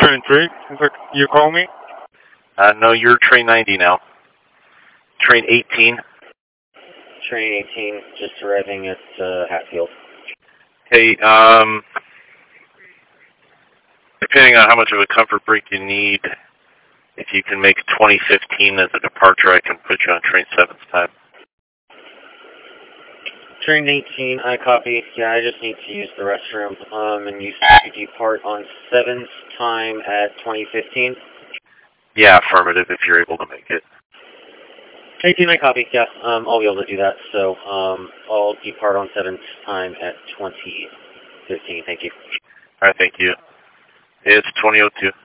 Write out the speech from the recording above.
train 3? You call me? No, you're train 90 now. Train 18. Train 18, just arriving at Hatfield. Hey, depending on how much of a comfort break you need, if you can make 2015 as a departure, I can put you on train 7's time. Train 18, I copy. Yeah, I just need to use the restroom. And you depart on 7's time at 2015? Yeah, affirmative, if you're able to make it. 18, I copy. Yeah, I'll be able to do that. So, I'll depart on 7's time at 2015. Thank you. All right, thank you. It's 2002.